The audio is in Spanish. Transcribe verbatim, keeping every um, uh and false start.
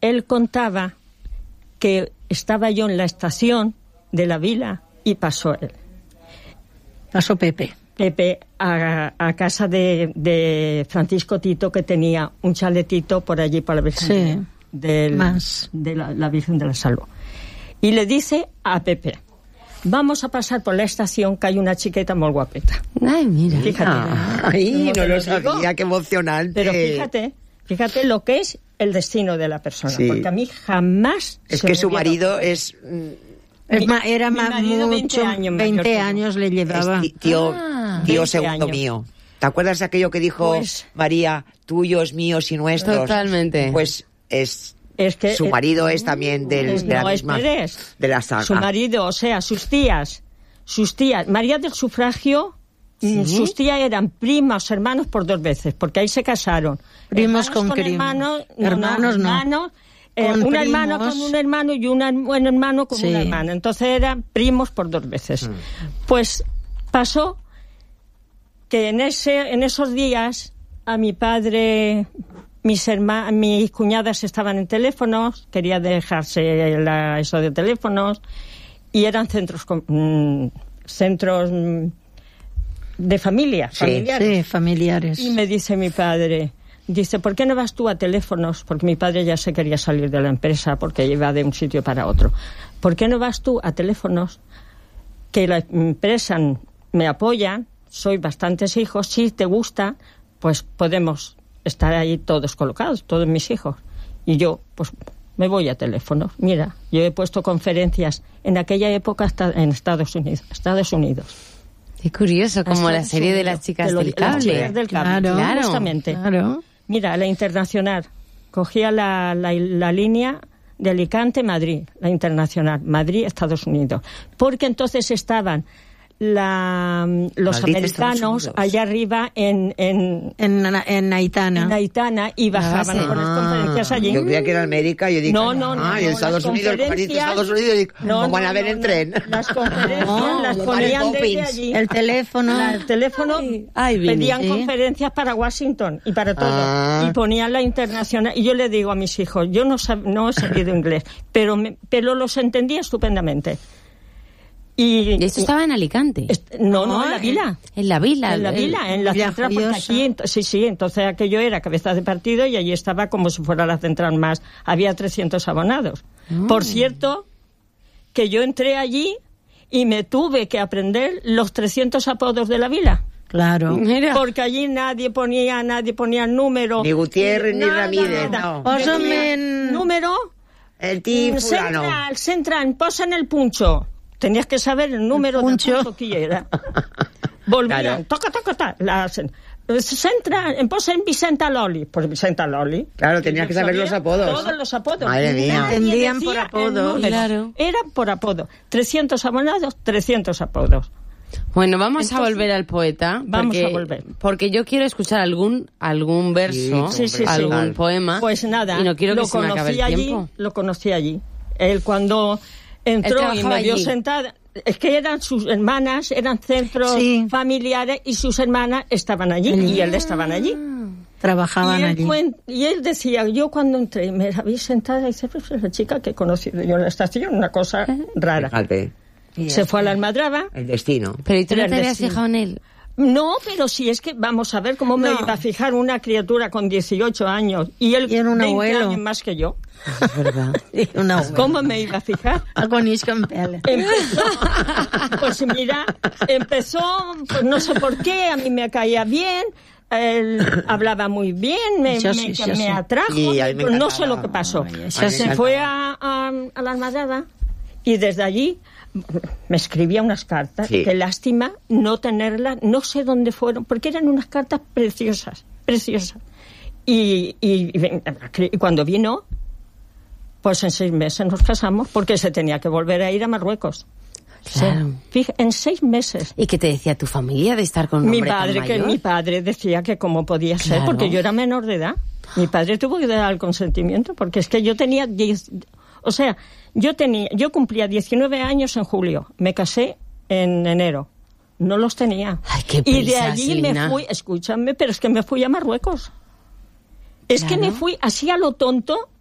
él contaba que estaba yo en la estación de la vila y pasó él. Pasó Pepe. Pepe a, a casa de, de Francisco Tito, que tenía un chaletito por allí para la Virgen, sí, de, del, más. de la, la Virgen de la Salud. Y le dice a Pepe, vamos a pasar por la estación que hay una chiqueta muy guapeta. Ay, mira. Fíjate. Ay, no lo sabía, digo? qué emocionante. Pero fíjate, fíjate lo que es el destino de la persona. Sí. Porque a mí jamás... Es que su marido es... Es ma, era mi más mucho, veinte años, veinte años le llevaba. Es tío, ah, tío segundo años. Mío. ¿Te acuerdas de aquello que dijo pues, María, tuyos, míos y nuestros? Totalmente. Pues es... Es que, su marido es, es también del, es, de la no, misma, esperes. de la saga. Su marido, o sea, sus tías, sus tías, María del Sufragio, ¿sí? Sus tías eran primos, hermanos por dos veces, porque ahí se casaron. Primos hermanos con, con hermanos, no, hermanos no. Hermanos, eh, un primos. hermano con un hermano y una, un hermano con sí. una hermana. Entonces eran primos por dos veces. Mm. Pues pasó que en ese, en esos días a mi padre... Mis hermanas, mis cuñadas estaban en teléfonos, quería dejarse la, eso de teléfonos, y eran centros mmm, centros mmm, de familia, sí, familiares. Sí, familiares. Y me dice mi padre, dice, ¿por qué no vas tú a teléfonos? Porque mi padre ya se quería salir de la empresa porque iba de un sitio para otro. ¿Por qué no vas tú a teléfonos? Que la empresa me apoya, soy bastantes hijos, si te gusta, pues podemos... estar ahí todos colocados, todos mis hijos. Y yo, pues, me voy a teléfonos. Mira, yo he puesto conferencias en aquella época hasta en Estados Unidos. Estados Unidos. Qué curioso, como la serie Unidos, de las chicas de lo, del cable. Las chicas del cable, claro, claro, justamente. Claro. Mira, la internacional. Cogía la, la, la línea de Alicante-Madrid, la internacional. Madrid-Estados Unidos. Porque entonces estaban... La, los Maldita americanos allá arriba en en, en en Aitana en Aitana y bajaban ah, a poner conferencias allí. Yo creía que era América y yo dije no no no, ah, no y en Estados Unidos Estados Unidos y no, no van no, a ver no, en no, tren las conferencias no, las ponían desde allí el teléfono la, el teléfono ay, ay, pedían ¿sí? conferencias para Washington y para todo ah. y ponían la internacional y yo le digo a mis hijos yo no sab, no he sabido inglés pero me, pero los entendía estupendamente. Y, ¿Y esto estaba en Alicante? Est- no, no, en la vila. En la vila. En la vila, en la central, porque aquí, ent- sí, sí, entonces aquello era cabeza de partido y allí estaba como si fuera la central más. Había trescientos abonados. Oh. Por cierto, que yo entré allí y me tuve que aprender los trescientos apodos de la vila. Claro. Mira. Porque allí nadie ponía, nadie ponía número. Ni Gutiérrez, ni, ni Ramírez, nada. no. Pósame en... Número. El tipo Central, central, posa en el puncho. Tenías que saber el número el puncho. del punto que era. Volvían, claro. toca, toca, toca. La, centra, en posa en Vicenta Loli. Pues Vicenta Loli. Claro, tenías que saber los apodos. Todos los apodos. Madre mía. Entendían por apodo. Claro. Era por apodo. trescientos abonados, trescientos apodos. Bueno, vamos Entonces, a volver al poeta. Vamos porque, a volver. Porque yo quiero escuchar algún algún verso, sí, sí, sí, algún sí. poema. Pues nada, y no quiero lo que se me acabe el allí, tiempo. Lo conocí allí. Él cuando entró Él y me vio allí. sentada... Es que eran sus hermanas, eran centros sí. familiares y sus hermanas estaban allí ah. y él estaban allí. Trabajaban y él allí. Cuen- y él decía, yo cuando entré, me la vi sentada y dice, pues es la chica que he conocido yo en la estación, una cosa rara. Fíjate. Se fue a la Almadraba. El destino. Pero ¿y tú no El te habías destino. fijado en él? No, pero si es que, vamos a ver cómo me No. iba a fijar una criatura con dieciocho años y él Y era un veinte abuelo. años más que yo. Es verdad. Sí, una abuela. ¿Cómo me iba a fijar? Agonís con pele. Empezó, pues mira, empezó, pues no sé por qué, a mí me caía bien, él hablaba muy bien, me, Yo me, sí, yo me sí. atrajo, Y a mí me pues no encantaba. sé lo que pasó. Ay, Se, yo se sí. fue a, a, a la Almadraba y desde allí me escribía unas cartas, Sí. qué lástima no tenerlas, no sé dónde fueron, porque eran unas cartas preciosas, preciosas. Y, y, y, y cuando vino, pues en seis meses nos casamos, porque se tenía que volver a ir a Marruecos. Claro. Sí. Fija, en seis meses. ¿Y qué te decía tu familia de estar con un Mi hombre padre, tan que mayor? mi padre decía que cómo podía ser, Claro. porque yo era menor de edad. Mi padre tuvo que dar el consentimiento, porque es que yo tenía diez, o sea, yo tenía, yo cumplía diecinueve años en julio, me casé en enero, no los tenía. Ay, qué y de prisas, allí Lina. me fui, escúchame, pero es que me fui a Marruecos. Es Claro. que me fui así a lo tonto,